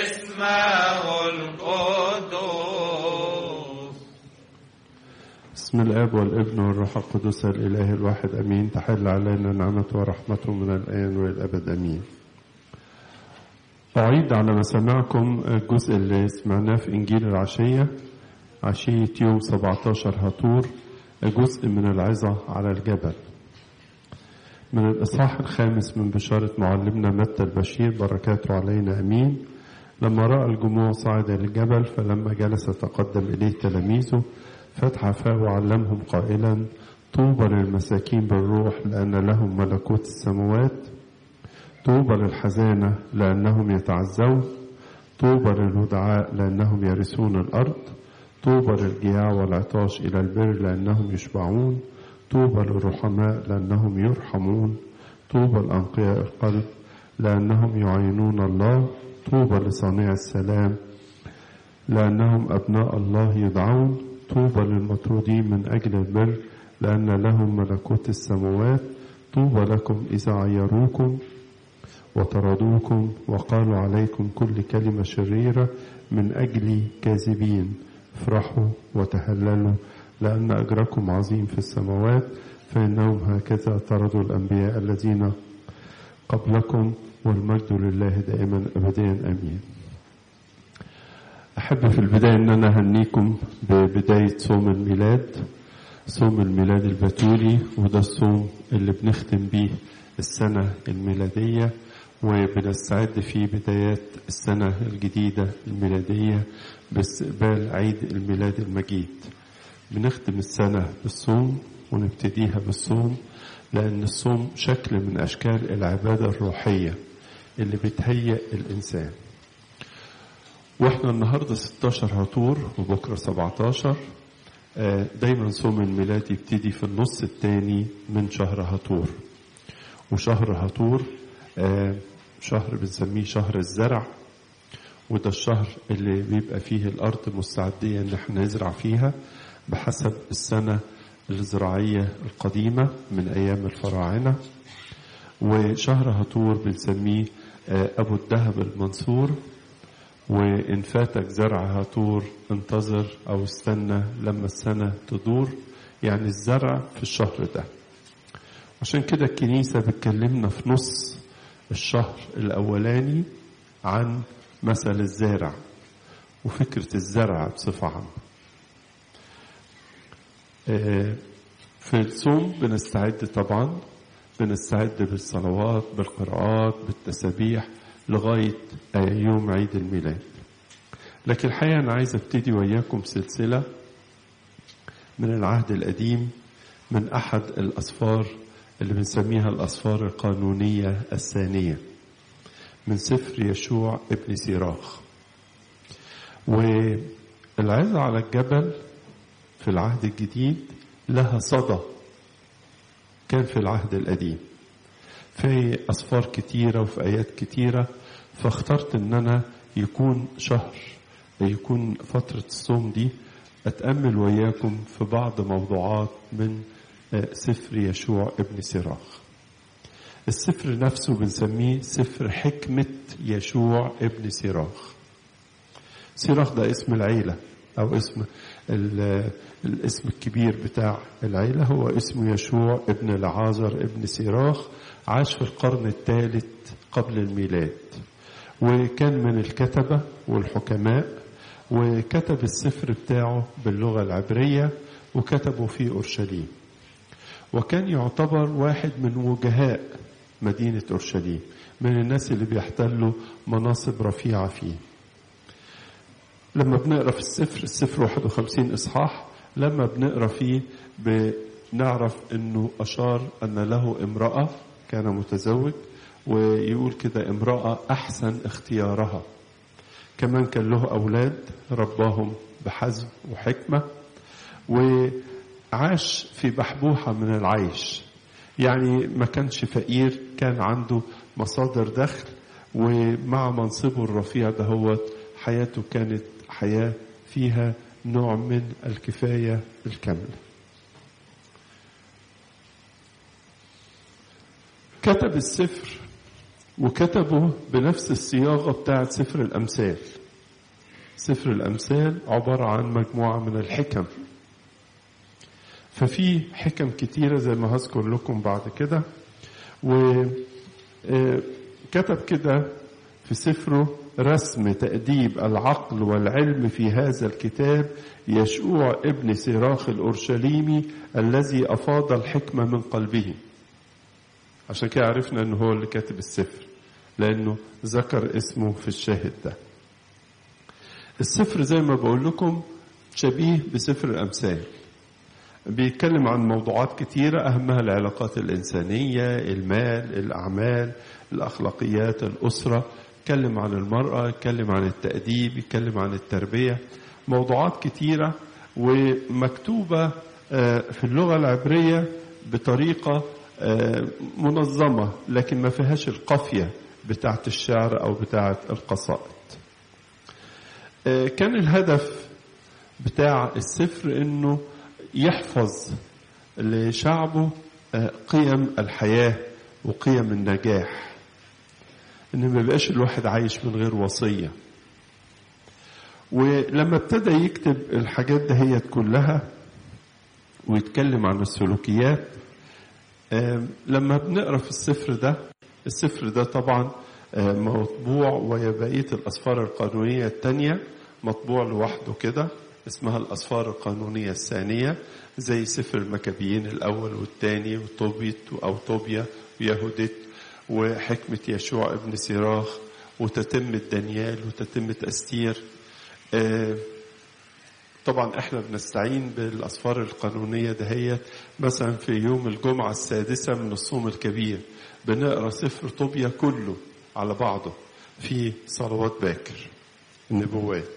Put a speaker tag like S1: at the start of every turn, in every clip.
S1: اسمه القدوس.
S2: بسم الآب والابن والروح القدس الإله الواحد أمين. تحل علينا نعمته ورحمته من الآن والأبد أمين. أعيد على مسامعكم الجزء اللي سمعناه في إنجيل العشية، عشية يوم 17 هطور، جزء من العظة على الجبل من الإصحاح الخامس من بشارة معلمنا متى البشير بركاته علينا أمين. لما رأى الجموع صعد للجبل، فلما جلس تقدم إليه تلاميذه فتح فاه وعلمهم قائلا: طوبى للمساكين بالروح لأن لهم ملكوت السماوات، طوبى للحزانة لأنهم يتعزون، طوبى للودعاء لأنهم يرثون الأرض، طوبى للجياع والعطاش إلى البر لأنهم يشبعون، طوبى للرحماء لأنهم يرحمون، طوبى لأنقياء القلب لأنهم يعينون الله، طوبى لصانع السلام لأنهم أبناء الله يدعون، طوبى للمطرودين من أجل البر لأن لهم ملكوت السماوات، طوبى لكم إذا عيروكم وطردوكم وقالوا عليكم كل كلمة شريرة من أجل كاذبين، افرحوا وتهللوا لأن أجركم عظيم في السماوات، فإنهم هكذا طردوا الأنبياء الذين قبلكم، والمجد لله دائما أبديا أمين. أحب في البداية أن أنا أهنيكم ببداية صوم الميلاد، صوم الميلاد البتولي، وده الصوم اللي بنختم بيه السنة الميلادية وبنستعد فيه بدايات السنة الجديدة الميلادية باستقبال عيد الميلاد المجيد. بنختم السنة بالصوم ونبتديها بالصوم، لأن الصوم شكل من أشكال العبادة الروحية اللي بتهيئ الإنسان. وإحنا النهاردة 16 هطور وبكرة 17. دايما صوم الميلاد يبتدي في النص الثاني من شهر هطور، وشهر هطور شهر بنسميه شهر الزرع، وده الشهر اللي بيبقى فيه الأرض مستعدية إن احنا نزرع فيها بحسب السنة الزراعية القديمة من أيام الفراعنة. وشهر هطور بنسميه أبو الذهب المنصور، وإن فاتك زرع هطور انتظر أو استنى لما السنة تدور، يعني الزرع في الشهر ده. عشان كده الكنيسة بتكلمنا في نص الشهر الأولاني عن مثل الزارع وفكرة الزرع بصفة عامة. في الصوم بنستعد طبعا، بنستعد بالصلوات بالقراءات بالتسابيح لغاية يوم عيد الميلاد. لكن الحقيقة أنا عايز أبتدي وإياكم سلسلة من العهد القديم، من أحد الأسفار اللي بنسميها الأسفار القانونية الثانية، من سفر يشوع ابن سيراخ. والعظة على الجبل في العهد الجديد لها صدى كان في العهد القديم في أسفار كتيرة وفي آيات كتيرة، فاخترت ان انا يكون فترة الصوم دي اتأمل وياكم في بعض موضوعات من سفر يشوع ابن سيراخ. السفر نفسه بنسميه سفر حكمة يشوع ابن سيراخ. سيراخ ده اسم العيلة او اسم الاسم الكبير بتاع العيلة، هو اسمه يشوع ابن لعازر ابن سيراخ، عاش في القرن الثالث قبل الميلاد، وكان من الكتبة والحكماء، وكتب السفر بتاعه باللغة العبرية وكتبه في أورشليم، وكان يعتبر واحد من وجهاء مدينة أورشليم، من الناس اللي بيحتلوا مناصب رفيعة فيه. لما بنقرأ في السفر 51 إصحاح، لما بنقرأ فيه بنعرف أنه أشار أن له امرأة كان متزوج، ويقول كده امرأة أحسن اختيارها. كمان كان له أولاد رباهم بحزم وحكمة، وعاش في بحبوحة من العيش، يعني ما كانش فقير، كان عنده مصادر دخل، ومع منصبه الرفيع دهوت حياته كانت حياة فيها نوع من الكفاية الكاملة. كتب السفر وكتبه بنفس الصياغة بتاعت سفر الأمثال. سفر الأمثال عبارة عن مجموعة من الحكم، ففي حكم كتيرة زي ما هذكر لكم بعد كده. وكتب كده في سفره: رسم تأديب العقل والعلم في هذا الكتاب يشوع ابن سيراخ الأورشليمي الذي أفاض الحكمة من قلبه. عشان كده عرفنا أنه هو اللي كاتب السفر، لأنه ذكر اسمه في الشاهد ده. السفر زي ما بقول لكم شبيه بسفر الأمثال، بيتكلم عن موضوعات كتيرة أهمها العلاقات الإنسانية، المال، الأعمال، الأخلاقيات، الأسرة، يتكلم عن المرأة، يتكلم عن التأديب، يتكلم عن التربية، موضوعات كتيرة ومكتوبة في اللغة العبرية بطريقة منظمة، لكن ما فيهاش القافية بتاعت الشعر أو بتاعت القصائد. كان الهدف بتاع السفر إنه يحفظ لشعبه قيم الحياة وقيم النجاح، إن ما بقاش الواحد عايش من غير وصية. ولما ابتدى يكتب الحاجات دهيت كلها ويتكلم عن السلوكيات، لما بنقرأ في السفر ده طبعا مطبوع، وهي بقية الأسفار القانونية التانية مطبوع لوحده كده، اسمها الأسفار القانونية الثانية، زي سفر المكابيين الأول والثاني وطوبيت أو طوبيا ويهوديت وحكمة يشوع ابن سيراخ وتتمة دانيال وتتمة أستير. طبعا احنا بنستعين بالأسفار القانونية دهيت مثلا في يوم الجمعة السادسة من الصوم الكبير بنقرأ سفر طوبيا كله على بعضه في صلوات باكر النبوات.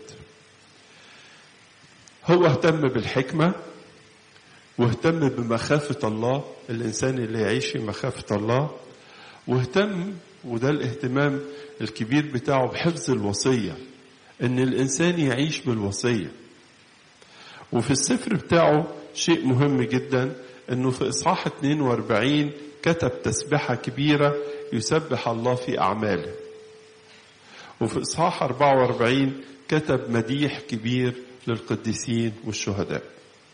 S2: هو اهتم بالحكمة واهتم بمخافة الله، الإنسان اللي يعيش في مخافة الله، واهتم، وده الاهتمام الكبير بتاعه، بحفظ الوصية، ان الإنسان يعيش بالوصية. وفي السفر بتاعه شيء مهم جدا، انه في إصحاح 42 كتب تسبحة كبيرة يسبح الله في أعماله، وفي إصحاح 44 كتب مديح كبير للقديسين والشهداء.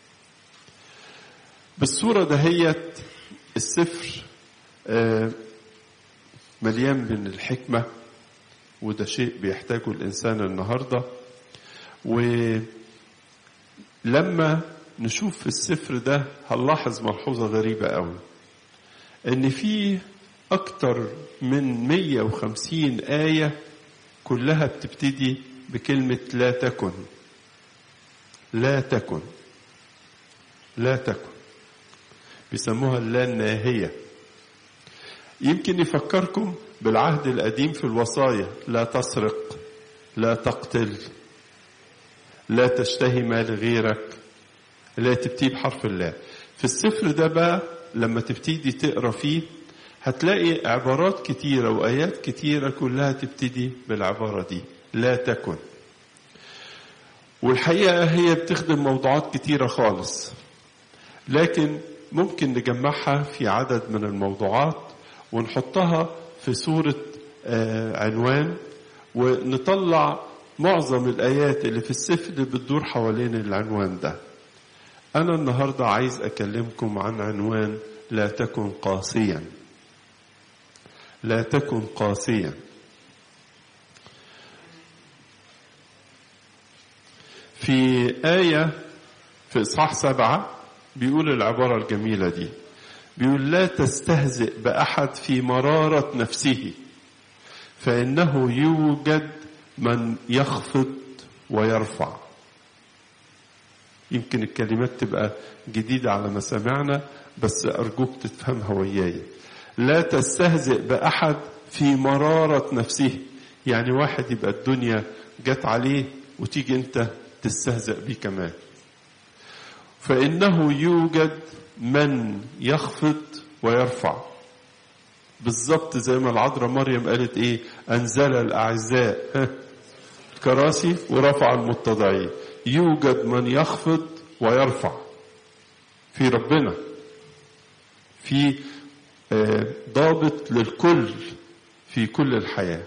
S2: بالصورة دهيت السفر مليان من الحكمة، وده شيء بيحتاجه الإنسان النهاردة. ولما نشوف في السفر ده هنلاحظ ملحوظة غريبة قوي، ان فيه اكتر من 150 آية كلها بتبتدي بكلمة لا تكن. لا تكن، لا تكن، بيسموها اللا الناهية. يمكن يفكركم بالعهد القديم في الوصايا: لا تسرق، لا تقتل، لا تشتهي مال غيرك، لا تبتدي بحرف الله. في السفر ده بقى لما تبتدي تقرأ فيه هتلاقي عبارات كتيرة وآيات كتيرة كلها تبتدي بالعبارة دي لا تكن. والحقيقة هي بتخدم موضوعات كتيرة خالص، لكن ممكن نجمعها في عدد من الموضوعات ونحطها في صورة عنوان، ونطلع معظم الآيات اللي في السفر اللي بتدور حوالين العنوان ده. أنا النهاردة عايز أكلمكم عن عنوان لا تكن قاسيا. لا تكن قاسيا. في آية في إصحاح 7 بيقول العبارة الجميلة دي، بيقول: لا تستهزئ بأحد في مرارة نفسه، فإنه يوجد من يخفض ويرفع. يمكن الكلمات تبقى جديدة على مسامعنا، بس أرجوك تفهمها وياي. لا تستهزئ بأحد في مرارة نفسه، يعني واحد يبقى الدنيا جت عليه وتيجي انت تستهزئ بيه كمان. فإنه يوجد من يخفض ويرفع، بالضبط زي ما العذراء مريم قالت ايه: أنزل الأعزاء كراسي ورفع المتضعين. يوجد من يخفض ويرفع في ربنا، في ضابط للكل في كل الحياة.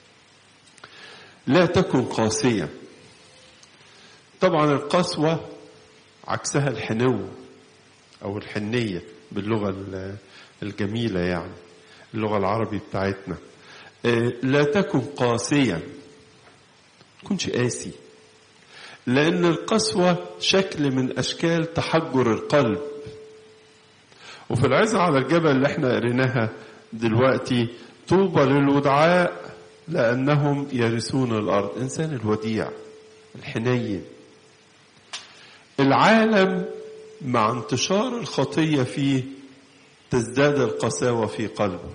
S2: لا تكن قاسيا. طبعا القسوة عكسها الحنو أو الحنية باللغة الجميلة، يعني اللغة العربي بتاعتنا. لا تكن قاسيا، تكونش قاسي، لأن القسوة شكل من أشكال تحجر القلب. وفي العظة على الجبل اللي احنا قريناها دلوقتي، طوبى للودعاء لأنهم يرثون الأرض. إنسان الوديع الحنين. العالم مع انتشار الخطية فيه تزداد القساوة في قلبه،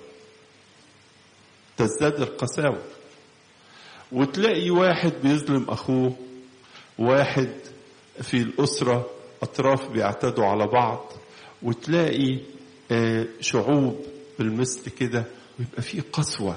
S2: تزداد القساوة. وتلاقي واحد بيظلم أخوه، واحد في الأسرة أطراف بيعتدوا على بعض، وتلاقي شعوب بالمثل كده، ويبقى فيه قسوة.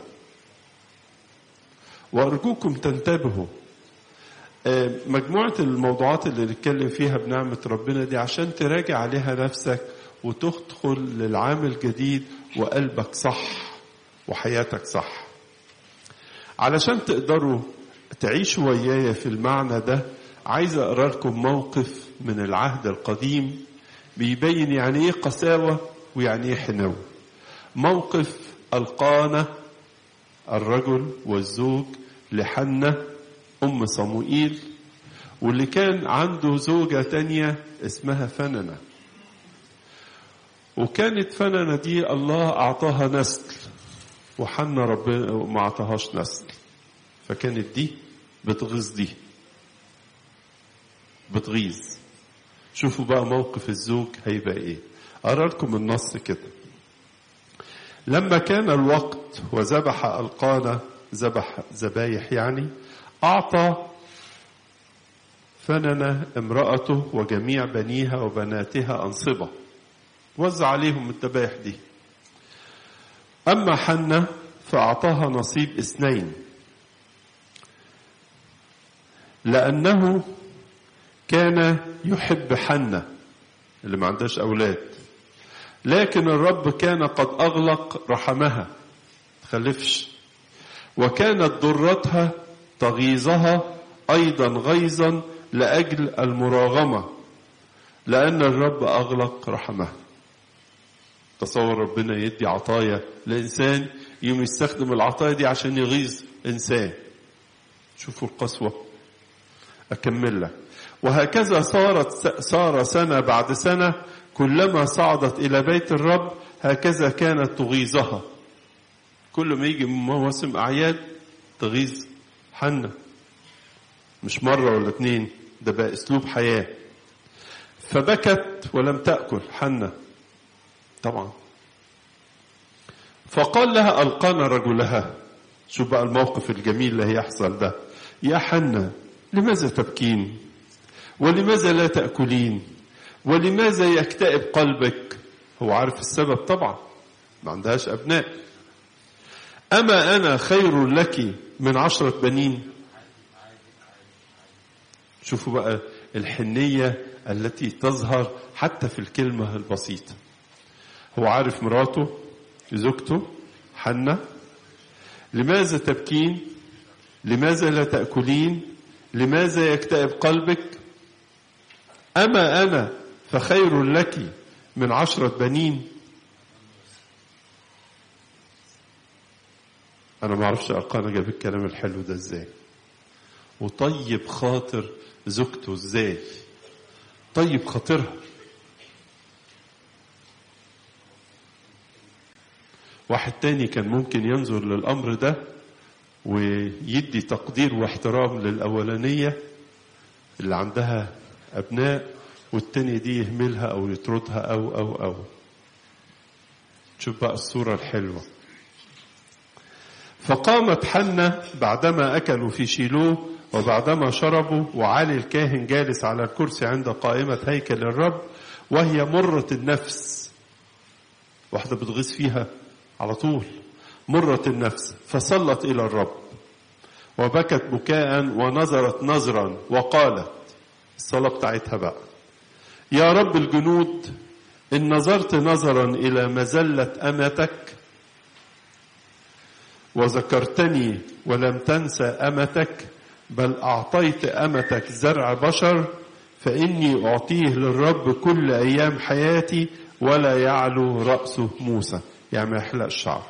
S2: وأرجوكم تنتبهوا، مجموعة الموضوعات اللي نتكلم فيها بنعمة ربنا دي عشان تراجع عليها نفسك وتدخل للعام الجديد وقلبك صح وحياتك صح. علشان تقدروا تعيشوا ويايا في المعنى ده، عايز أقرأ لكم موقف من العهد القديم بيبين يعني ايه قساوة ويعني ايه حنو. موقف القانا الرجل والزوج لحنة أم صموئيل، واللي كان عنده زوجة تانية اسمها فننة. وكانت فننة دي الله أعطاها نسل، وحنة ربنا ما أعطاهاش نسل، فكانت دي بتغيظ دي، بتغيظ. شوفوا بقى موقف الزوج هيبقى ايه. أرى لكم النص كده. لما كان الوقت وذبح القانا، ذبح ذبايح يعني، أعطى فننة امرأته وجميع بنيها وبناتها أنصبة، وزع عليهم الذبايح دي. أما حنة فأعطاها نصيب 2، لأنه كان يحب حنة اللي ما عندهاش أولاد، لكن الرب كان قد أغلق رحمها، تخلفش، وكانت ضرتها تغيظها أيضا غيظا لأجل المراغمة، لأن الرب أغلق رحمها. تصور ربنا يدي عطايا لإنسان، يوم يستخدم العطايا دي عشان يغيظ إنسان. شوفوا القسوة. أكمل لك. وهكذا صار سنة بعد سنة، كلما صعدت إلى بيت الرب هكذا كانت تغيظها. كل ما يجي مواسم أعياد تغيظ حنة، مش مرة ولا 2، ده بقى أسلوب حياة. فبكت ولم تأكل حنة طبعا. فقال لها القانا رجلها، شوف بقى الموقف الجميل اللي هيحصل ده، يا حنة لماذا تبكين؟ ولماذا لا تأكلين؟ ولماذا يكتئب قلبك؟ هو عارف السبب طبعا، ما عندهاش أبناء. أما أنا خير لك من 10 بنين؟ شوفوا بقى الحنية التي تظهر حتى في الكلمة البسيطة. هو عارف مراته زوجته حنة، لماذا تبكين؟ لماذا لا تأكلين؟ لماذا يكتئب قلبك؟ أما أنا فخير لك من 10 بنين. أنا ما أعرفش ألقانا جاب الكلام الحلو ده إزاي، وطيب خاطر زوجته إزاي، طيب خاطرها. واحد تاني كان ممكن ينظر للأمر ده ويدي تقدير واحترام للأولانية اللي عندها أبناء، والتاني دي يهملها أو يطردها أو شوف بقى الصورة الحلوة. فقامت حنة بعدما أكلوا في شيلوه وبعدما شربوا، وعلي الكاهن جالس على الكرسي عند قائمة هيكل الرب، وهي مرة النفس، واحدة بتغيظ فيها على طول، مرة النفس. فصلت إلى الرب وبكت بكاء ونظرت نظرا وقالت، الصلاة بتاعتها بقى، يا رب الجنود، إن نظرت نظرا إلى مذلة أمتك وذكرتني ولم تنسى أمتك، بل أعطيت أمتك زرع بشر، فإني أعطيه للرب كل أيام حياتي ولا يعلو رأسه موسى. يعني ما يحلق الشعر.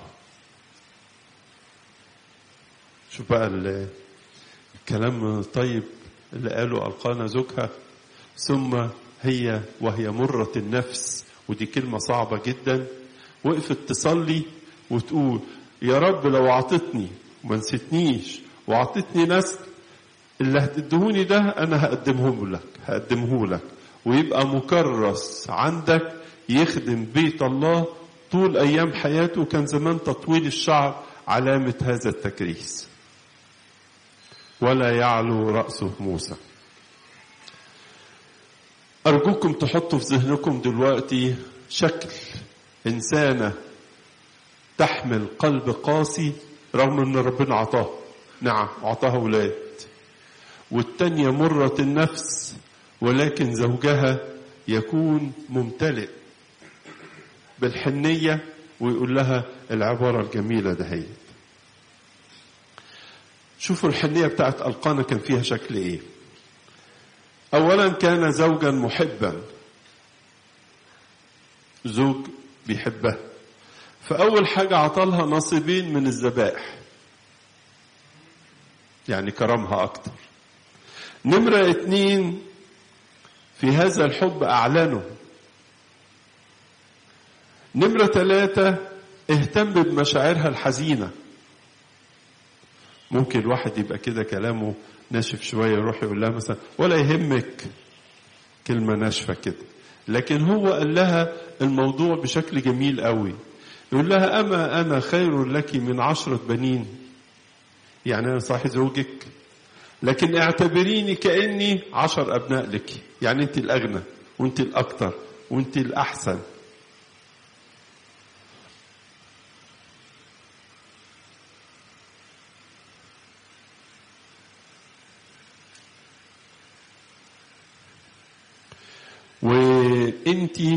S2: شوف بقى الكلام الطيب اللي قاله ألقانا زوجها. ثم هي وهي مرة النفس، ودي كلمة صعبة جدا، وقفت تصلي وتقول يا رب لو أعطتني وما نسيتنيش وأعطتني نسل، اللي هتدهوني ده أنا هقدمه لك ويبقى مكرس عندك يخدم بيت الله طول أيام حياته. كان زمان تطويل الشعر علامة هذا التكريس. ولا يعلو رأسه موسى. أرجوكم تحطوا في ذهنكم دلوقتي شكل إنسانة تحمل قلب قاسي رغم أن ربنا عطاه، نعم عطاها أولاد، والتانية مرة النفس ولكن زوجها يكون ممتلئ بالحنية ويقول لها العبارة الجميلة دهيت. شوفوا الحنية بتاعت ألقانا كان فيها شكل إيه. أولا كان زوجا محبا، زوج بيحبها، فأول حاجة عطالها نصيبين من الذبائح، يعني كرمها أكتر. نمرة 2 في هذا الحب أعلنه. نمرة 3 اهتم بمشاعرها الحزينة. ممكن الواحد يبقى كده كلامه ناشف شوية يروح يقول لها مثلا ولا يهمك، كلمة ناشفة كده، لكن هو قال لها الموضوع بشكل جميل قوي. يقول لها أما أنا خير لك من 10 بنين، يعني أنا صاحي زوجك لكن اعتبريني كأني 10 أبناء لك، يعني أنت الأغنى وأنت الأكثر وأنت الأحسن. وانتي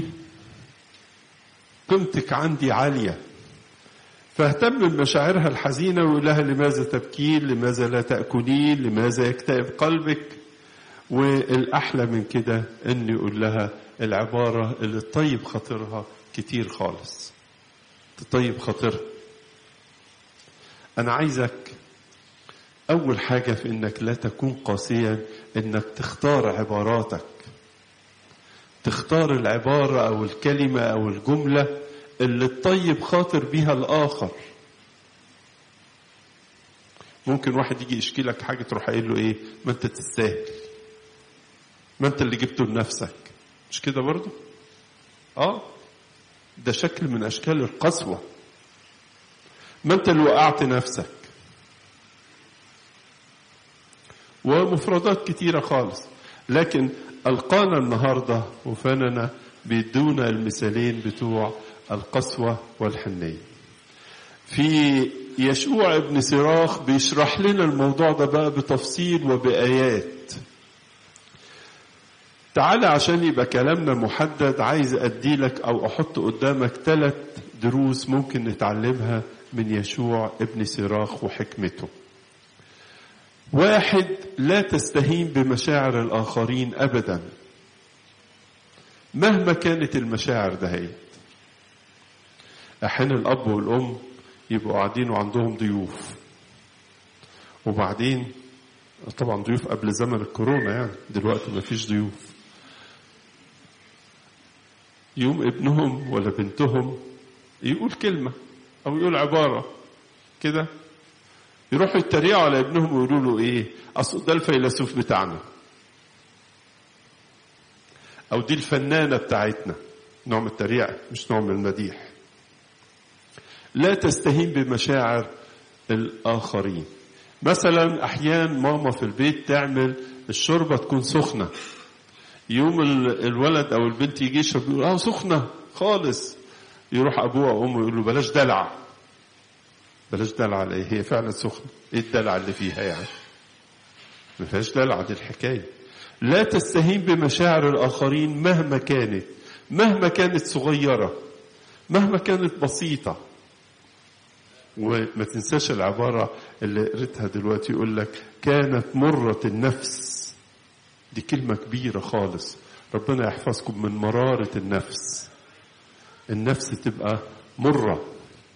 S2: قيمتك عندي عالية. فاهتم بمشاعرها الحزينة ويقول لها لماذا تبكين، لماذا لا تأكلين، لماذا يكتئب قلبك. والأحلى من كده أن يقول لها العبارة اللي تطيب خاطرها كتير خالص، تطيب خاطرها. أنا عايزك أول حاجة في أنك لا تكون قاسيا، أنك تختار عباراتك، تختار العبارة أو الكلمة أو الجملة اللي تطيب خاطر بيها الآخر. ممكن واحد يجي يشكي لك حاجة تروح قايل له إيه، ما أنت تستاهل، ما أنت اللي جبته لنفسك، مش كده برضه؟ ده شكل من أشكال القسوة، ما أنت اللي وقعت نفسك. ومفردات كتيرة خالص، لكن ألقانا النهاردة وفننا بيدونا المثالين بتوع القسوة والحنية. في يشوع ابن سراخ بيشرح لنا الموضوع ده بقى بتفصيل وبآيات. تعالى عشان يبقى كلامنا محدد، عايز أديلك أو أحط قدامك 3 دروس ممكن نتعلمها من يشوع ابن سراخ وحكمته. 1، لا تستهين بمشاعر الآخرين أبدا مهما كانت المشاعر دهيت. أحيانا الأب والأم يبقوا قاعدين وعندهم ضيوف، وبعدين طبعا ضيوف قبل زمن الكورونا، يعني دلوقتي ما فيش ضيوف. يوم ابنهم ولا بنتهم يقول كلمة أو يقول عبارة كده، يروحوا يتريقوا على ابنهم ويقولوا له ايه، اصل ده الفيلسوف بتاعنا، او دي الفنانة بتاعتنا. نوع من التريقة مش نوع من المديح. لا تستهين بمشاعر الآخرين. مثلا أحيان ماما في البيت تعمل الشوربة تكون سخنة، يوم الولد أو البنت يجي يشرب يقول سخنة خالص، يروح أبوه أو أمه يقول له بلاش دلع. بلاش دلع عليه، هي فعلا سخنة، ايه الدلع اللي فيها يعني؟ ما فيهاش دلع دي الحكاية. لا تستهين بمشاعر الآخرين مهما كانت صغيرة، مهما كانت بسيطة. وما تنساش العبارة اللي قريتها دلوقتي، يقول لك كانت مرة النفس. دي كلمة كبيرة خالص. ربنا يحفظكم من مرارة النفس. النفس تبقى مرة.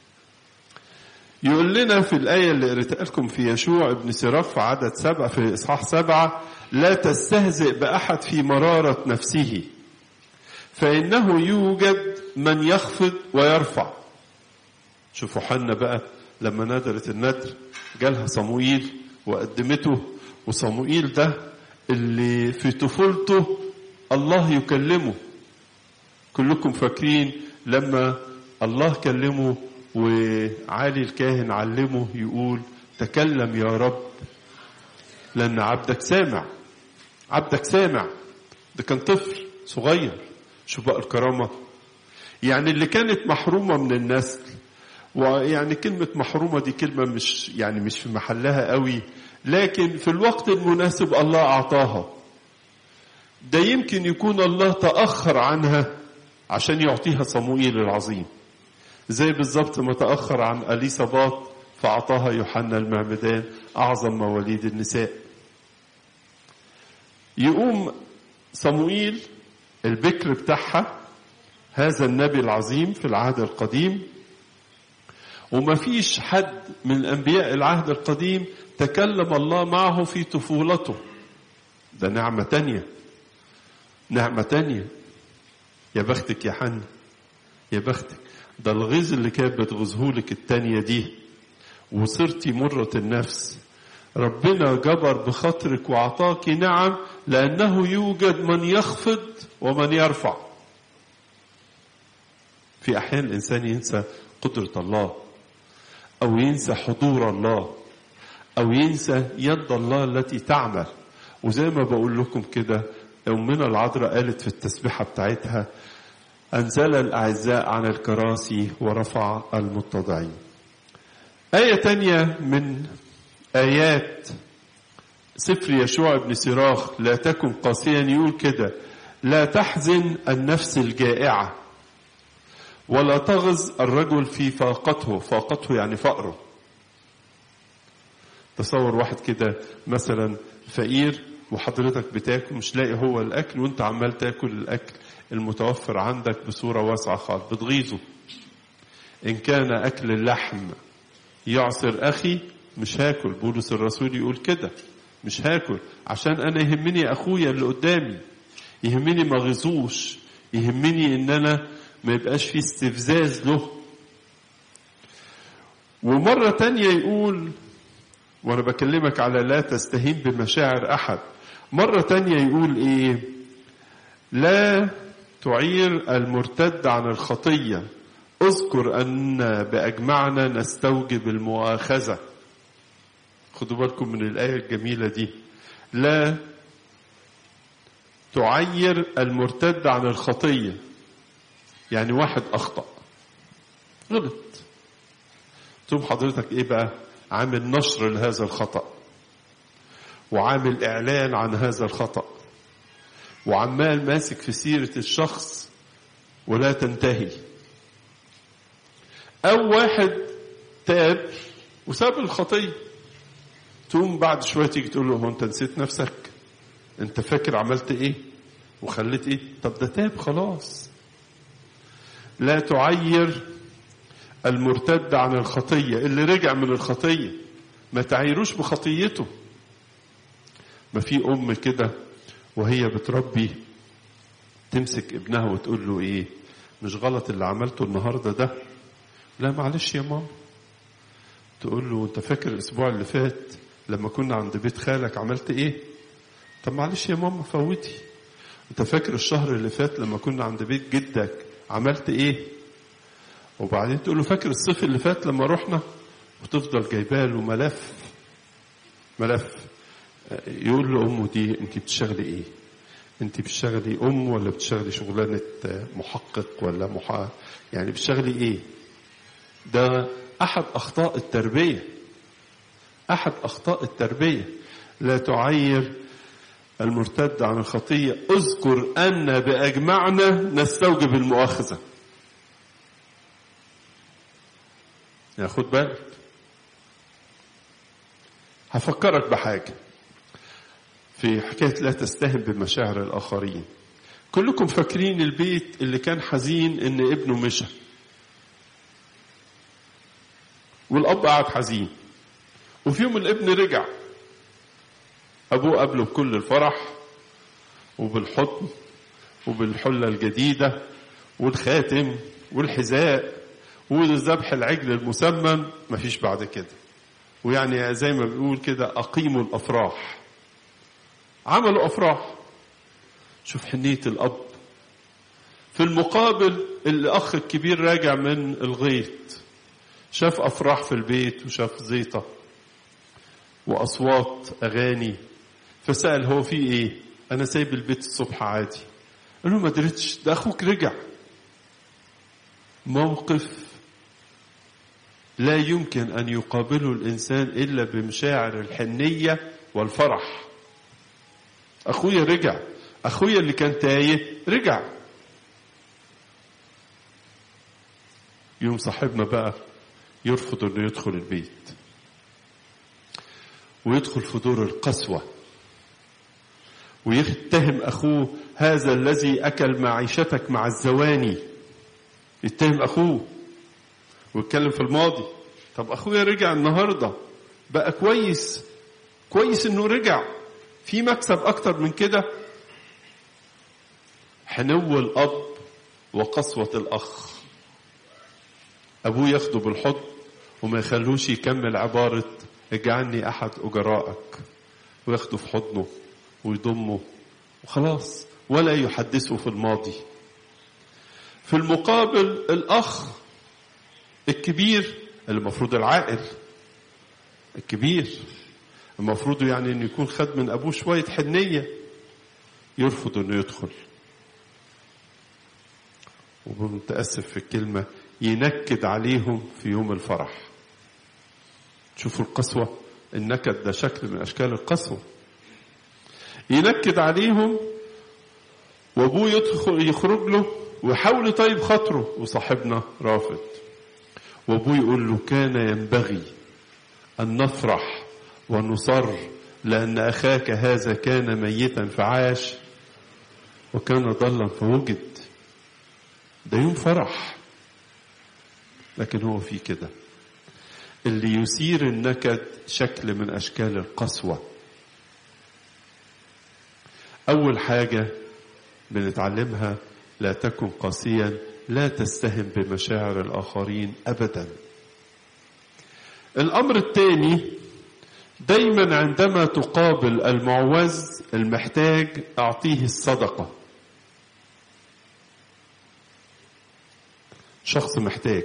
S2: يقول لنا في الآية اللي قريتها لكم في يشوع ابن سراخ في عدد 7 في إصحاح 7: لا تستهزئ بأحد في مرارة نفسه فإنه يوجد من يخفض ويرفع. شوفوا حنا بقى لما ندرت الندر جالها صموئيل وقدمته، وصموئيل ده اللي في طفولته الله يكلمه. كلكم فاكرين لما الله كلمه وعالي الكاهن علمه يقول تكلم يا رب لأن عبدك سامع. عبدك سامع. ده كان طفل صغير. شوف بقى الكرامة. يعني اللي كانت محرومة من النسل، ويعني كلمة محرومة دي كلمة مش في محلها قوي، لكن في الوقت المناسب الله أعطاها. ده يمكن يكون الله تأخر عنها عشان يعطيها صموئيل العظيم، زي بالظبط ما تأخر عن أليصابات فأعطاها يوحنا المعمدان أعظم مواليد النساء. يقوم صموئيل البكر بتاعها هذا النبي العظيم في العهد القديم، وما فيش حد من أنبياء العهد القديم تكلم الله معه في طفولته. ده نعمة تانية. نعمة تانية. يا بختك يا حنا، يا بختك. ده الغيظ اللي كانت بتغزهولك التانية دي وصرتي مرة النفس، ربنا جبر بخاطرك وعطاك نعم، لأنه يوجد من يخفض ومن يرفع. في أحيان الإنسان ينسى قدرة الله، أو ينسى حضور الله، أو ينسى يد الله التي تعمل. وزي ما بقول لكم كده، أمنا العذراء قالت في التسبيحة بتاعتها أنزل الأعزاء عن الكراسي ورفع المتضعين. آية تانية من آيات سفر يشوع ابن سراخ لا تكن قاسيا يقول كده: لا تحزن النفس الجائعة ولا تغز الرجل في فاقته. فاقته يعني فقره. تصور واحد كده مثلا فقير وحضرتك بتاكل مش لاقي هو الأكل، وانت عمال تاكل الأكل المتوفر عندك بصورة واسعة خالص، بتغيظه. إن كان أكل اللحم يعصر أخي مش هاكل. بولس الرسول يقول كده، مش هاكل عشان أنا يهمني أخويا اللي قدامي، يهمني ما غيظوش، يهمني إن أنا ما يبقاش فيه استفزاز له. ومرة تانية يقول، وأنا بكلمك على لا تستهين بمشاعر أحد، مرة تانية يقول إيه؟ لا تعير المرتد عن الخطية، اذكر أن بأجمعنا نستوجب المؤاخذة. خدوا بالكم من الآية الجميلة دي. لا تعير المرتد عن الخطية، يعني واحد أخطأ غلط، ثم حضرتك إيه بقى؟ عامل نشر لهذا الخطأ، وعامل إعلان عن هذا الخطأ، وعمال ماسك في سيرة الشخص ولا تنتهي. أو واحد تاب وساب الخطية، تقوم بعد شوية تيجي تقول له هو أنت نسيت نفسك؟ أنت فاكر عملت إيه وخليت إيه؟ طب ده تاب خلاص. لا تعير المرتد عن الخطية، اللي رجع من الخطية ما تعيروش بخطيته. ما في أم كده وهي بتربي تمسك ابنها وتقول له إيه؟ مش غلط اللي عملته النهاردة ده؟ لا معلش يا ماما. تقول له أنت فاكر الأسبوع اللي فات لما كنا عند بيت خالك عملت إيه؟ طب معلش يا ماما فوتي. أنت فاكر الشهر اللي فات لما كنا عند بيت جدك عملت إيه؟ وبعدين تقول له فاكر الصيف اللي فات لما رحنا؟ وتفضل جايباله ملف. يقول له أمه دي أنت بتشتغلي إيه؟ أنت بتشتغلي أم ولا بتشتغلي شغلانة محقق ولا يعني بتشتغلي إيه؟ ده أحد أخطاء التربية. أحد أخطاء التربية. لا تعير المرتد عن الخطية، اذكر أن بأجمعنا نستوجب المؤاخذة. يعني خد بالك. هفكرك بحاجة في حكاية لا تستهن بمشاعر الآخرين. كلكم فاكرين البيت اللي كان حزين إن ابنه مشى، والأب قعد حزين، وفي يوم الابن رجع، أبوه قابله بكل الفرح وبالحضن وبالحلة الجديدة والخاتم والحذاء وذبح العجل المسمن. مفيش بعد كده. ويعني زي ما بيقول كده أقيموا الأفراح. عملوا أفراح. شوف حنية الأب. في المقابل الأخ الكبير راجع من الغيط، شاف أفراح في البيت وشاف زيطة وأصوات أغاني، فسأل هو في إيه؟ أنا سايب البيت الصبح عادي. قال له ما دريتش، ده أخوك رجع. موقف لا يمكن أن يقابله الإنسان إلا بمشاعر الحنية والفرح. أخويا رجع، أخويا اللي كان تايه رجع. يوم صاحبنا بقى يرفض أنه يدخل البيت ويدخل في دور القسوة ويتهم أخوه، هذا الذي أكل معيشتك مع الزواني. يتهم أخوه ويتكلم في الماضي. طب أخويا رجع النهاردة بقى كويس، كويس إنه رجع، في مكسب أكتر من كده. حنو الأب وقسوة الأخ. أبوه ياخده بالحضن وما يخلوش يكمل عبارة اجعلني أحد أجرائك، وياخده في حضنه ويضمه وخلاص، ولا يحدثه في الماضي. في المقابل الأخ الكبير اللي المفروض العاقل الكبير المفروض يعني أن يكون خد من أبوه شوية حنية، يرفض أنه يدخل، ومتأسف في الكلمة ينكد عليهم في يوم الفرح. شوفوا القسوة، النكد ده شكل من أشكال القسوة. ينكد عليهم وأبوه يخرج له ويحاول يطيب خاطره، وصاحبنا رافض. وأبوه يقول له كان ينبغي أن نفرح ونصر لأن أخاك هذا كان ميتا فعاش وكان ضلا فوجد. ده يوم فرح، لكن هو في كده اللي يثير النكد شكل من أشكال القسوة. أول حاجة بنتعلمها لا تكن قاسيا، لا تستهن بمشاعر الآخرين أبدا. الأمر الثاني، دايما عندما تقابل المعوز المحتاج أعطيه الصدقة. شخص محتاج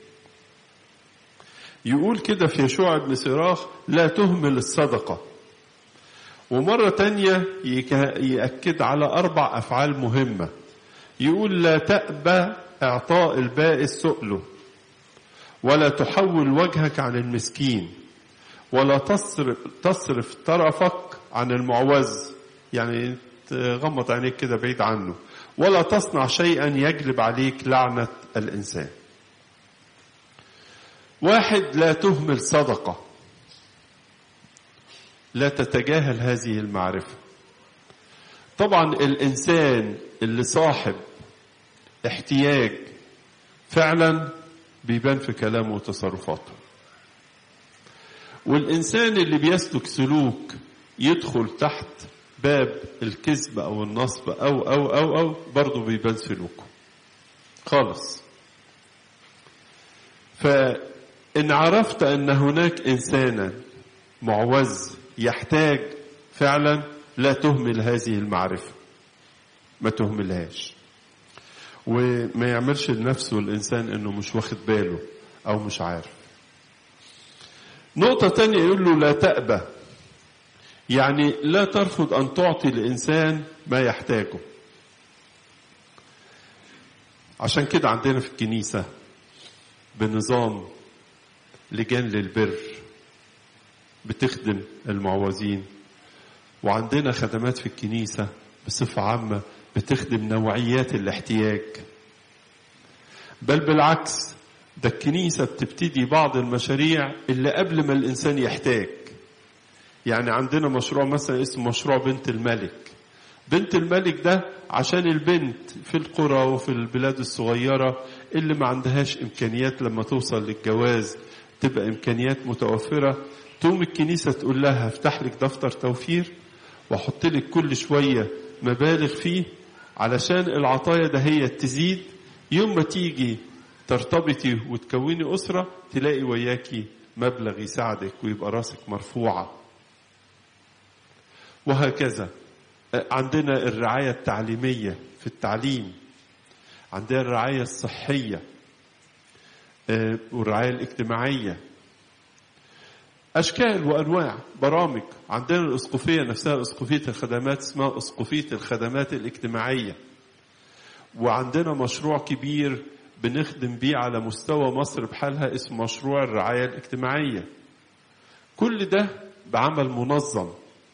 S2: يقول كده في يشوع بن سراخ لا تهمل الصدقة. ومرة تانية يأكد على 4 أفعال مهمة. يقول لا تأبى إعطاء البائس سؤله، ولا تحول وجهك عن المسكين، ولا تصرف طرفك عن المعوز، يعني تغمض عينيك كده بعيد عنه، ولا تصنع شيئا يجلب عليك لعنة الإنسان. 1 لا تهمل صدقة، لا تتجاهل هذه المعرفة. طبعا الإنسان اللي صاحب احتياج فعلا بيبان في كلامه وتصرفاته، والإنسان اللي بيسلك سلوك يدخل تحت باب الكذب أو النصب أو برضه بيبان سلوكه خالص. فإن عرفت أن هناك إنسانا معوز يحتاج فعلا، لا تهمل هذه المعرفة، ما تهملهاش، وما يعملش لنفسه الإنسان أنه مش واخد باله أو مش عارف. نقطة تانية يقول له لا تأبى، يعني لا ترفض أن تعطي الإنسان ما يحتاجه. عشان كده عندنا في الكنيسة بنظام لجان للبر بتخدم المعوزين، وعندنا خدمات في الكنيسة بصفة عامة بتخدم نوعيات الاحتياج. بل بالعكس، ده الكنيسة بتبتدي بعض المشاريع اللي قبل ما الإنسان يحتاج. يعني عندنا مشروع مثلا اسمه مشروع بنت الملك. بنت الملك ده عشان البنت في القرى وفي البلاد الصغيرة اللي ما عندهاش إمكانيات لما توصل للجواز تبقى إمكانيات متوفرة، تقوم الكنيسة تقول لها افتح لك دفتر توفير وحط لك كل شوية مبالغ فيه علشان العطايا ده هي تزيد. يوم ما تيجي ترتبطي وتكوني أسرة تلاقي وياكي مبلغ يساعدك ويبقى راسك مرفوعة. وهكذا عندنا الرعاية التعليمية في التعليم، عندنا الرعاية الصحية والرعاية الاجتماعية، أشكال وأنواع برامج. عندنا الأسقفية نفسها، أسقفية الخدمات اسمها أسقفية الخدمات الاجتماعية. وعندنا مشروع كبير بنخدم بيه على مستوى مصر بحالها اسمه مشروع الرعاية الاجتماعية. كل ده بعمل منظم،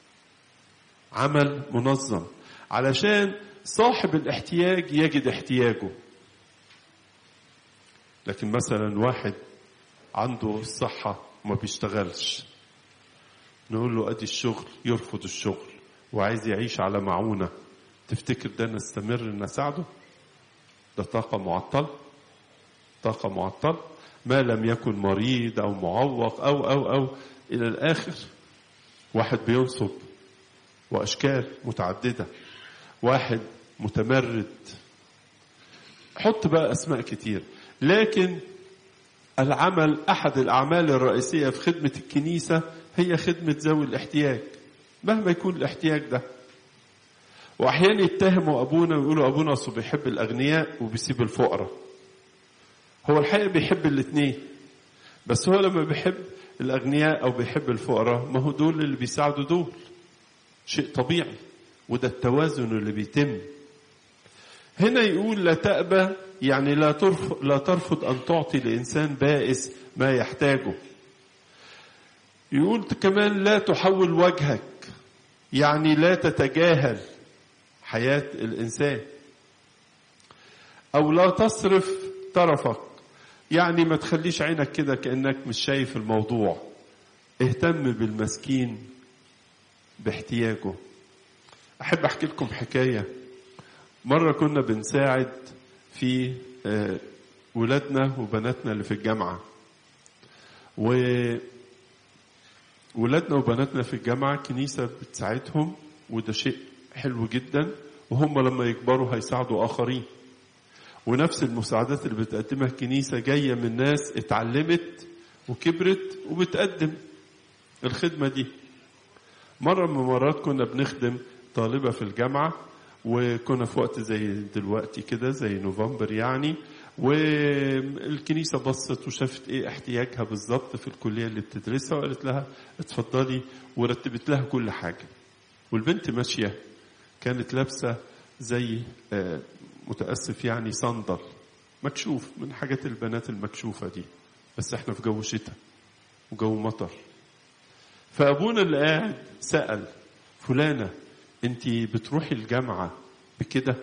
S2: عمل منظم علشان صاحب الاحتياج يجد احتياجه. لكن مثلا واحد عنده الصحة وما بيشتغلش، نقول له ادي الشغل، يرفض الشغل وعايز يعيش على معونة، تفتكر ده نستمر نساعده؟ ده طاقة معطل، طاقة معطل. ما لم يكن مريض أو معوق أو إلى الآخر. واحد بينصب وأشكال متعددة، واحد متمرد، حط بقى أسماء كتير. لكن العمل، أحد الأعمال الرئيسية في خدمة الكنيسة هي خدمة ذوي الاحتياج مهما يكون الاحتياج ده. وأحيانا يتهموا أبونا ويقولوا أبونا أصله بيحب الأغنياء وبيسيب الفقراء. هو الحقيقة بيحب الاثنين، بس هو لما بيحب الأغنياء أو بيحب الفقراء ما هو دول اللي بيساعدوا دول، شيء طبيعي، وده التوازن اللي بيتم. هنا يقول لا تأبى، يعني لا ترفض أن تعطي لإنسان بائس ما يحتاجه. يقول كمان لا تحول وجهك، يعني لا تتجاهل حياة الإنسان. أو لا تصرف طرفك، يعني ما تخليش عينك كده كأنك مش شايف الموضوع. اهتم بالمسكين باحتياجه. أحب أحكي لكم حكاية. مرة كنا بنساعد في ولادنا وبناتنا اللي في الجامعة، وولادنا وبناتنا في الجامعة كنيسة بتساعدهم، وده شيء حلو جدا، وهم لما يكبروا هيساعدوا آخرين. ونفس المساعدات اللي بتقدمها الكنيسة جاية من ناس اتعلمت وكبرت وبتقدم الخدمة دي. مرة من المرات كنا بنخدم طالبة في الجامعة، وكنا في وقت زي دلوقتي كده زي نوفمبر يعني، والكنيسة بصت وشافت ايه احتياجها بالظبط في الكلية اللي بتدرسها، وقالت لها اتفضلي، ورتبت لها كل حاجة. والبنت ماشية كانت لابسة زي متأسف يعني صندل مكشوف، من حاجات البنات المكشوفة دي، بس احنا في جو شتاء وجو مطر. فأبونا اللي قاعد سأل فلانة انتي بتروحي الجامعة بكده؟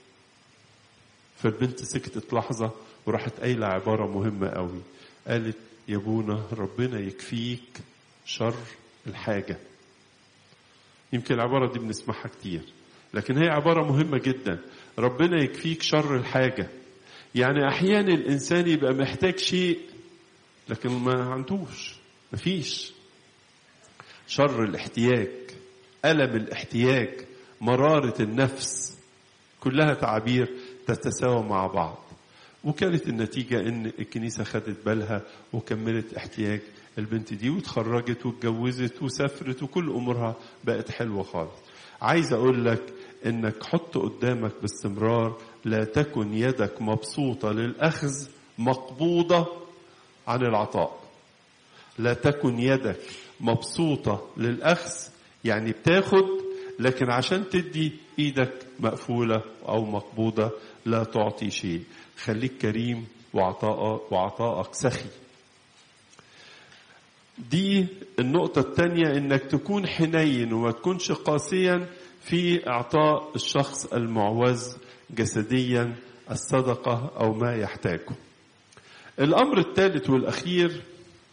S2: فالبنت سكتت لحظة وراحت قايلة عبارة مهمة قوي، قالت يا ابونا ربنا يكفيك شر الحاجة. يمكن العبارة دي بنسمعها كتير، لكن هي عبارة مهمة جدا. ربنا يكفيك شر الحاجة، يعني أحيانا الإنسان يبقى محتاج شيء لكن ما عندوش، مفيش. شر الاحتياج، ألم الاحتياج، مرارة النفس، كلها تعابير تتساوى مع بعض. وكانت النتيجة ان الكنيسة خدت بالها وكملت احتياج البنت دي، وتخرجت واتجوزت وسافرت، وكل امورها بقت حلوة خالص. عايز اقول لك انك حط قدامك باستمرار لا تكن يدك مبسوطة للأخذ مقبوضة عن العطاء. لا تكن يدك مبسوطة للأخذ، يعني بتاخد لكن عشان تدي ايدك مقفولة او مقبوضة، لا تعطي شيء. خليك كريم وعطائك سخي. دي النقطة الثانية، انك تكون حنين وما تكونش قاسيا في اعطاء الشخص المعوز جسديا الصدقة او ما يحتاجه. الأمر الثالث والأخير،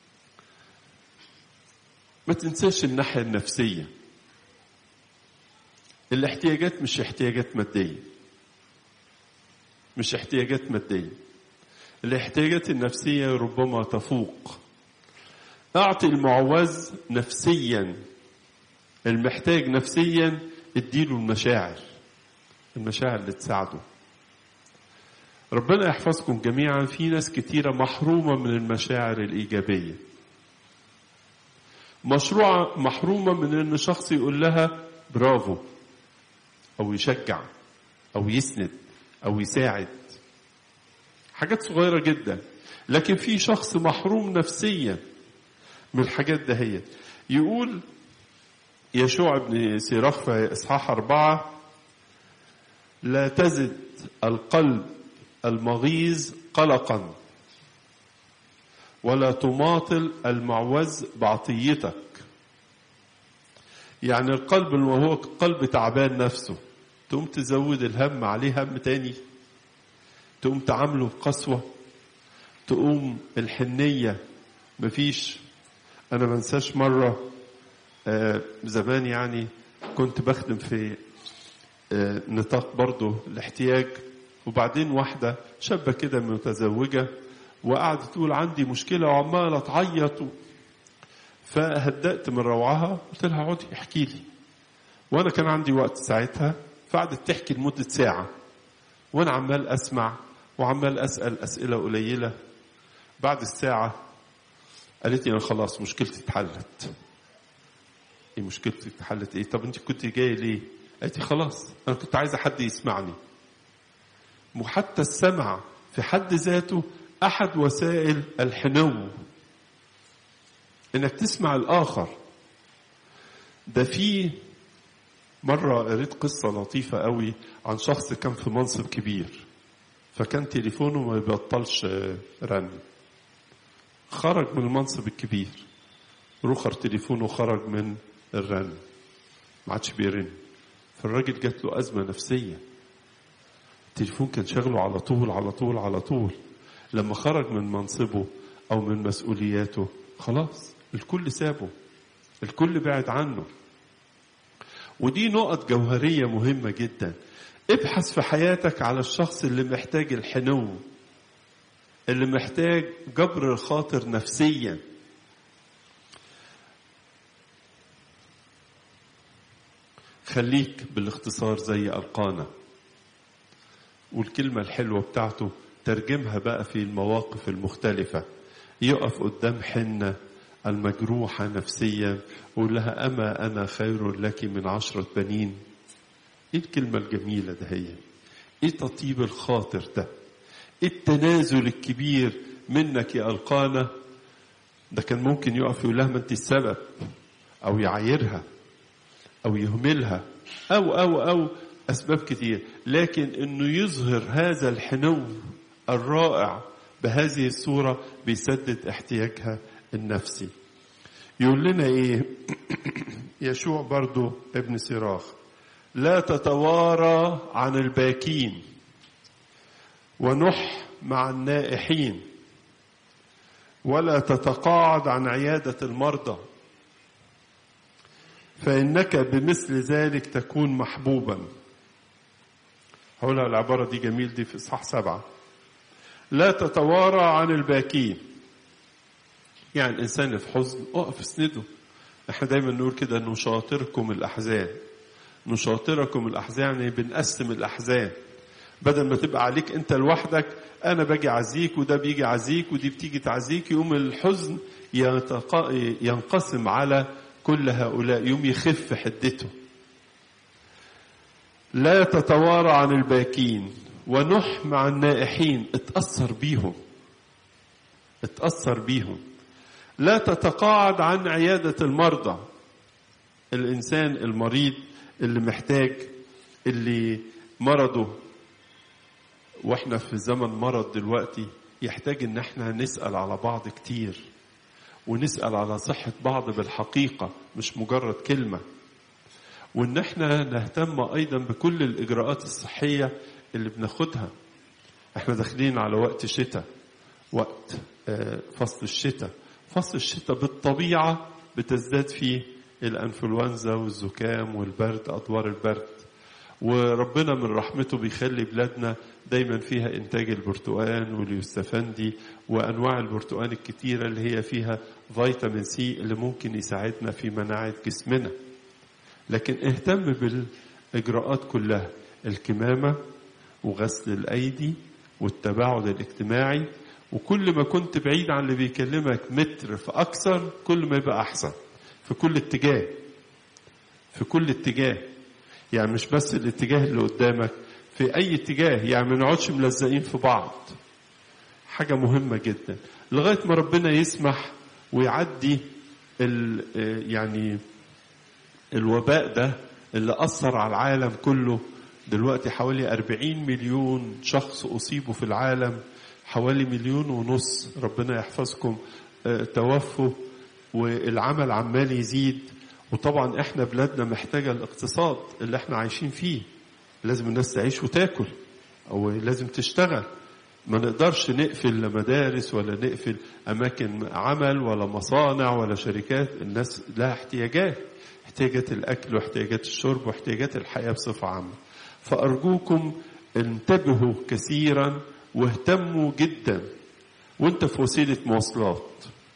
S2: ما تنساش الناحية النفسية. الاحتياجات مش احتياجات مادية، مش احتياجات مادية. الاحتياجات النفسية ربما تفوق. أعطي المعوز نفسيا، المحتاج نفسيا اديله المشاعر اللي تساعده. ربنا يحفظكم جميعا. في ناس كتيرة محرومة من المشاعر الإيجابية، محرومة من أن شخص يقول لها برافو، أو يشجع، أو يسند، أو يساعد. حاجات صغيرة جدا، لكن في شخص محروم نفسيا من الحاجات دهيت. يقول يشوع بن سيراخ في إصحاح 4: لا تزد القلب المغيظ قلقا، ولا تماطل المعوز بعطيتك. يعني القلب اللي هو قلب تعبان نفسه، تقوم تزود الهم عليه هم تاني، تقوم تعامله بقسوة، تقوم الحنية مفيش. أنا ما انساش مرة زمان يعني كنت بخدم في نطاق برضو الاحتياج، وبعدين واحدة شابة كده متزوجة وقعدت تقول عندي مشكلة وعمالة تعيط، فهدأت من روعها، قلت لها اقعدي احكي لي. وانا كان عندي وقت ساعتها، فقعدت تحكي لمدة ساعة وانا عمال اسمع وعمال اسأل اسئلة قليلة. بعد الساعة قالت لي انا خلاص مشكلتي اتحلت. ايه مشكلتي اتحلت؟ ايه؟ طب انت كنت جايه ليه؟ قالت لي خلاص انا كنت عايزة حد يسمعني. وحتى السمع في حد ذاته احد وسائل الحنو، انك تسمع الاخر. ده في مرة قريت قصة لطيفة قوي عن شخص كان في منصب كبير، فكان تليفونه ما يبطلش رن. خرج من المنصب الكبير، رخر تليفونه خرج من الرن، ما عادش بيرن. فالراجل جات له أزمة نفسية، التليفون كان شغله على طول على طول على طول. لما خرج من منصبه أو من مسؤولياته خلاص الكل سابه، الكل بعد عنه. ودي نقط جوهرية مهمة جدا. ابحث في حياتك على الشخص اللي محتاج الحنو، اللي محتاج جبر الخاطر نفسيا. خليك بالاختصار زي ألقانا، والكلمة الحلوة بتاعته ترجمها بقى في المواقف المختلفة. يقف قدام حنة المجروحة نفسيا ويقول لها أما أنا خير لك من 10 بنين. إيه الكلمة الجميلة ده؟ هي إيه تطيب الخاطر ده؟ إيه التنازل الكبير منك يا ألقانا؟ ده كان ممكن يقف يقول لها ما أنت السبب، أو يعايرها، أو يهملها، أو أسباب كتير. لكن إنه يظهر هذا الحنو الرائع بهذه الصورة بيسدد احتياجها النفسي. يقول لنا إيه يشوع برضو ابن سيراخ؟ لا تتوارى عن الباكين، ونح مع النائحين، ولا تتقاعد عن عيادة المرضى، فإنك بمثل ذلك تكون محبوبا. هقولها العبارة دي جميل، دي في إصحاح 7. لا تتوارى عن الباكين، يعني الإنسان اللي في حزن اقف اسنده. احنا دايما نقول كده نشاطركم الأحزان، نشاطركم الأحزان يعني بنقسم الأحزان. بدل ما تبقى عليك أنت لوحدك، أنا باجي عزيك وده بيجي عزيك ودي بتيجي تعزيك، يوم الحزن ينقسم على كل هؤلاء، يوم يخف حدته. لا تتوارى عن الباكين، ونح مع النائحين، اتأثر بيهم، اتأثر بيهم. لا تتقاعد عن عيادة المرضى، الإنسان المريض اللي محتاج، اللي مرضه، واحنا في زمن مرض دلوقتي، يحتاج ان احنا نسأل على بعض كتير، ونسأل على صحة بعض بالحقيقة مش مجرد كلمة. وان احنا نهتم ايضا بكل الاجراءات الصحية اللي بناخدها. احنا داخلين على وقت شتاء، وقت فصل الشتاء. فصل الشتاء بالطبيعة بتزداد فيه الأنفلونزا والزكام والبرد، أدوار البرد. وربنا من رحمته بيخلي بلادنا دايما فيها إنتاج البرتقال واليوستفندي وأنواع البرتقال الكتيرة اللي هي فيها فيتامين سي اللي ممكن يساعدنا في مناعة جسمنا. لكن اهتم بالإجراءات كلها، الكمامة وغسل الأيدي والتباعد الاجتماعي، وكل ما كنت بعيد عن اللي بيكلمك متر فأكثر كل ما يبقى أحسن في كل اتجاه، في كل اتجاه. يعني مش بس الاتجاه اللي قدامك، في أي اتجاه، يعني ما نقعدش ملزقين في بعض. حاجة مهمة جدا لغاية ما ربنا يسمح ويعدي يعني الوباء ده اللي أثر على العالم كله. دلوقتي حوالي 40 مليون شخص أصيبوا في العالم، حوالي 1.5 مليون ربنا يحفظكم توفوا، والعمل عمال يزيد. وطبعا احنا بلادنا محتاجة الاقتصاد اللي احنا عايشين فيه، لازم الناس تعيش وتاكل او لازم تشتغل. ما نقدرش نقفل مدارس ولا نقفل اماكن عمل ولا مصانع ولا شركات. الناس لها احتياجات الاكل واحتياجات الشرب واحتياجات الحياة بصفة عامة. فارجوكم انتبهوا كثيرا واهتموا جدا. وانت في وسيلة مواصلات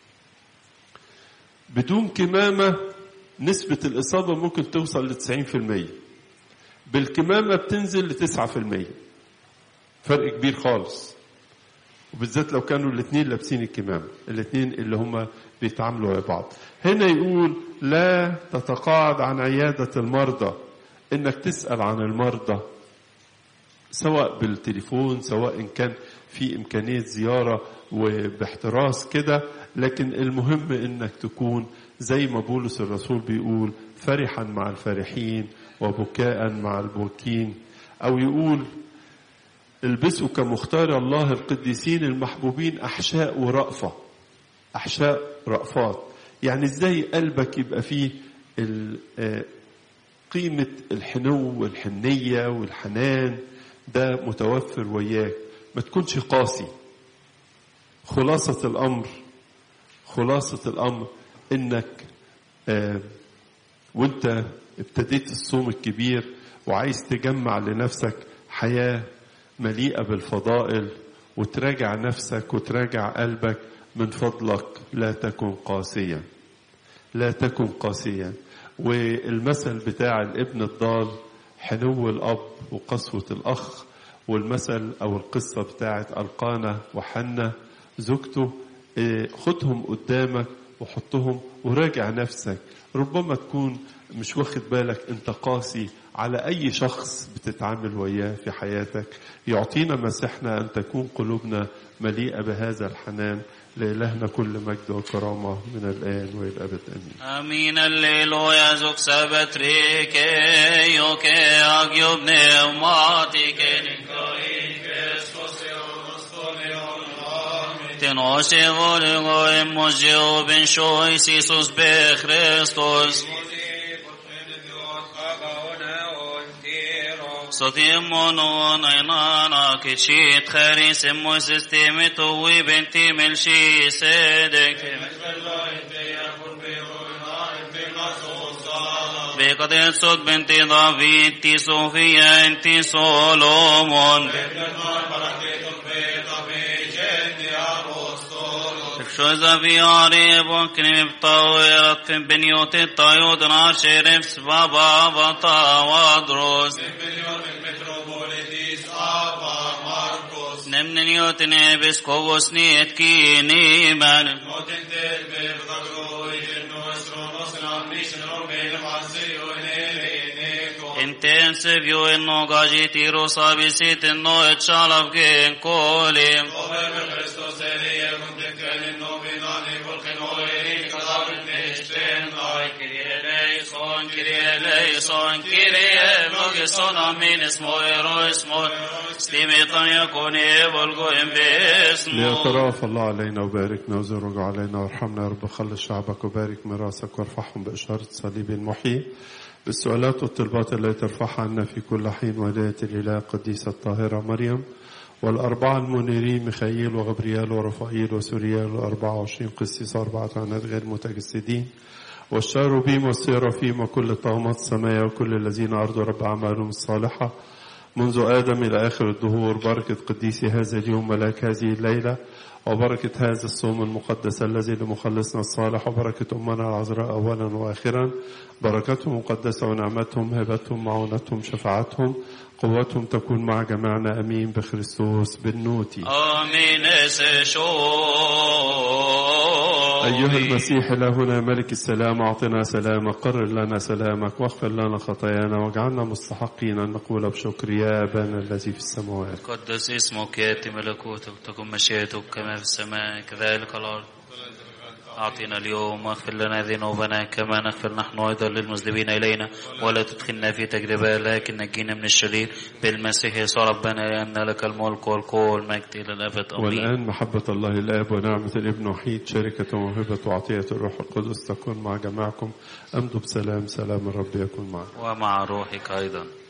S2: بدون كمامة نسبة الإصابة ممكن توصل ل90%، بالكمامة بتنزل ل9%. فرق كبير خالص، وبالذات لو كانوا الاثنين لابسين الكمامة، الاثنين اللي هم بيتعاملوا مع بعض. هنا يقول لا تتقاعد عن عيادة المرضى، انك تسأل عن المرضى سواء بالتليفون سواء إن كان في إمكانية زيارة وباحتراس كده. لكن المهم إنك تكون زي ما بولس الرسول بيقول فرحا مع الفرحين وبكاء مع البكين، أو يقول البسوا كمختار الله القديسين المحبوبين أحشاء ورأفة. أحشاء رأفات يعني إزاي قلبك يبقى فيه قيمة الحنو والحنية والحنان ده متوفر وياك. ما تكونش قاسي. خلاصة الأمر إنك وانت ابتديت الصوم الكبير وعايز تجمع لنفسك حياة مليئة بالفضائل وتراجع نفسك وتراجع قلبك، من فضلك لا تكن قاسيا، لا تكن قاسيا. والمثل بتاع الابن الضال حنو الأب وقسوة الأخ، والمثل أو القصة بتاعت القانا وحنة زوجته، خدهم قدامك وحطهم وراجع نفسك. ربما تكون مش واخد بالك انت قاسي على أي شخص بتتعامل وياه في حياتك. يعطينا مسيحنا أن تكون قلوبنا مليئة بهذا الحنان. لإلهنا كل مجد وكرامة من الآن وإلى الأبد آمين.
S1: آمين. الليلويا زوك سبتريك يوكي أجيب نعماتك تنوشي غورغو إموجيو بن شوي سيسوس بخريستوس صديمون اينانا كشيت خاري سمو سيستيمي توي بنتي ملشي سيدك بقدر صد بنتي دافيد تي صوفيا انتي سولومون شوزا في عريب وكنب طاويرت في بنيوت الطيود ناشر في بابا بطا وادروس نمن نيوت نبس كوبوس نيت كيني من intensive io in no gagiti rosa visit in no et shalaf gen kolim
S2: ليترأف الله علينا وباركنا وزرق علينا وارحمنا يا رب. خلص شعبك وبارك ميراثك وارفعهم بإشارة صليب المحيي بالسؤالات والطلبات التي ترفعها عنا في كل حين. ولاية الإله القديسة الطاهرة مريم والأربعة المنيرين ميخائيل وغبريال ورفائيل وسوريال و24 قسيس 4 عناد غير متجسدين والشاروبيم والسيرافيم وكل طغمات السماء وكل الذين أرضوا رب أعمالهم الصالحة منذ آدم إلى آخر الدهور. بركة قديسي هذا اليوم ملاك هذه الليلة وبركة هذا الصوم المقدس الذي لمخلصنا الصالح وبركة أمنا العذراء أولا وآخرا. بركتهم مقدسة ونعمتهم هبتهم معونتهم شفاعتهم قوتهم تكون مع جميعنا أمين بخريستوس بالنوتي
S1: آمين.
S2: أيها المسيح إلهنا ملك السلام أعطنا سلامك قرر لنا سلامك واغفر لنا خطايانا واجعلنا مستحقين أن نقول بشكر يا أبانا الذي في السماوات.
S1: قدس اسمك يأتي ملكوتك تكن مشيئتك كما في السماء كذلك الأرض. أعطينا اليوم واغفر لنا ذنوبنا كما نغفر نحن أيضا للمذنبين إلينا ولا تدخلنا في تجربة لكن نجينا من الشرير بالمسيح يسوع ربنا لأن لك الملك والقوة والمجد إلى الأبد آمين.
S2: والآن محبة الله الآب ونعمة الابن وحيد شركة وموهبة وعطية الروح القدس تكون مع جميعكم. أمضوا بسلام. سلام الرب يكون معكم
S1: ومع روحك أيضا.